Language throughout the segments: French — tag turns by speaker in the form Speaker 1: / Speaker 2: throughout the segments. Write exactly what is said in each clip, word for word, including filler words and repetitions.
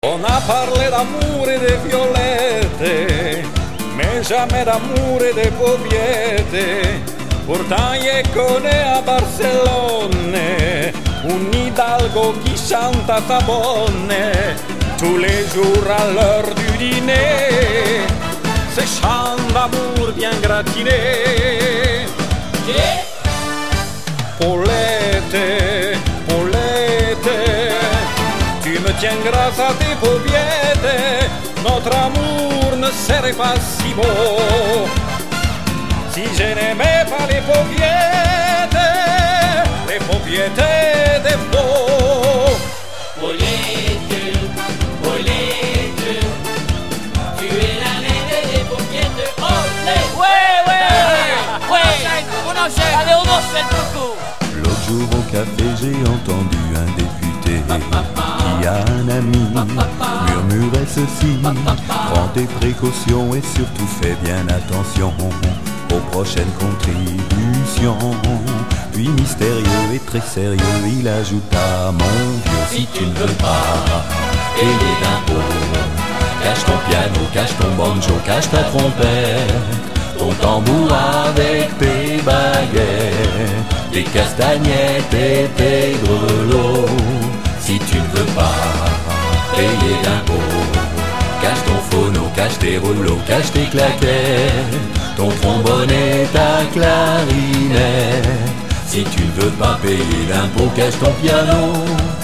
Speaker 1: On a parlé d'amour et de violettes, mais jamais d'amour et de pauvieté. Pourtant je connais à Barcelone un hidalgo qui chante à sa bonne tous les jours à l'heure du dîner. Ce chant d'amour bien gratiné.
Speaker 2: Yeah.
Speaker 1: Paulette, Paulette, tu me tiens grâce à tes pauviettes. Notre amour ne serait pas si beau si je n'aimais pas les pauviettes, les pauviettes des faux.
Speaker 2: Paulette, Paulette, tu es la reine des pauviettes. Olé. Ouais, ouais, ouais, on enchaîne. Allez, on enchaîne beaucoup.
Speaker 3: L'autre jour au café, j'ai entendu un député qui a un ami murmurait ceci: prends tes précautions et surtout fais bien attention aux prochaines contributions. Puis mystérieux et très sérieux, il ajouta: mon vieux, si tu ne veux pas payer d'impôts, cache ton piano, cache ton banjo, cache ta trompette, ton tambour avec tes baguettes, tes castagnettes et tes grelots. Si tu ne veux pas payer d'impôts, cache ton phono, cache tes rouleaux, cache tes claquettes, ton trombone et ta clarinette. Si tu ne veux pas payer d'impôts, cache ton piano.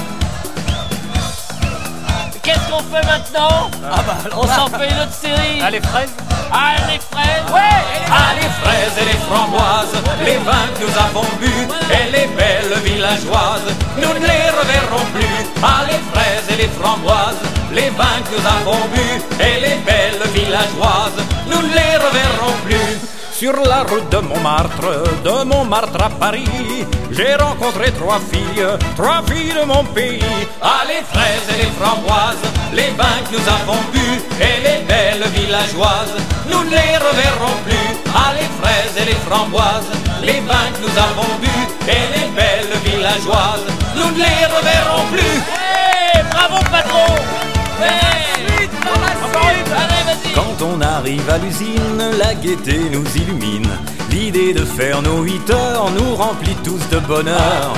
Speaker 2: Qu'est-ce qu'on fait maintenant?
Speaker 4: Ah bah alors
Speaker 2: On
Speaker 4: là.
Speaker 2: s'en fait une autre série.
Speaker 4: Ah, les fraises.
Speaker 2: Ah, les fraises. Ouais.
Speaker 1: Ah, les fraises et les framboises, les vins que nous avons bu et les belles villageoises, nous ne les reverrons plus. Ah, les fraises et les framboises, les vins que nous avons bu et les belles villageoises, nous ne les reverrons plus. Sur la route de Montmartre, de Montmartre à Paris, j'ai rencontré trois filles, trois filles de mon pays. Ah, les fraises et les framboises, les vins que nous avons bu et les belles villageoises, nous ne les reverrons plus. Ah, les fraises et les framboises, les vins que nous avons bu et les belles villageoises, nous ne les reverrons plus.
Speaker 2: Hey, bravo patron. Hey. Allez, vas-y.
Speaker 1: Quand on arrive à l'usine, la gaieté nous illumine. L'idée de faire nos huit heures nous remplit tous de bonheur.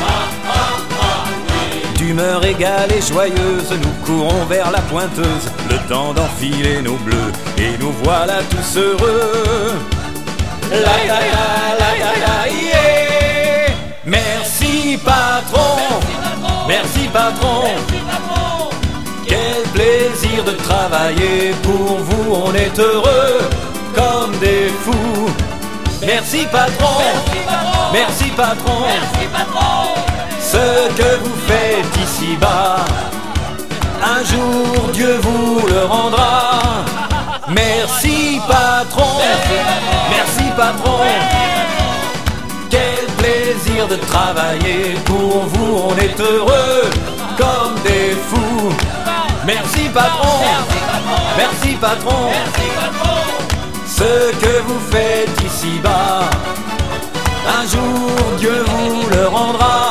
Speaker 1: D'humeur égale et joyeuse, nous courons vers la pointeuse, le temps d'enfiler nos bleus, et nous voilà tous heureux. La la la la la la yeah. Merci patron, merci patron,
Speaker 2: Merci patron.
Speaker 1: quel plaisir de travailler pour vous, on est heureux comme des fous. Merci patron,
Speaker 2: Merci patron.
Speaker 1: merci patron,
Speaker 2: Merci patron.
Speaker 1: ce que vous faites ici-bas, un jour Dieu vous le rendra. Merci patron, merci patron, quel plaisir de travailler pour vous, on est heureux comme des fous. Merci patron, merci patron,
Speaker 2: Merci patron.
Speaker 1: ce que vous faites ici-bas, un jour Dieu vous le rendra.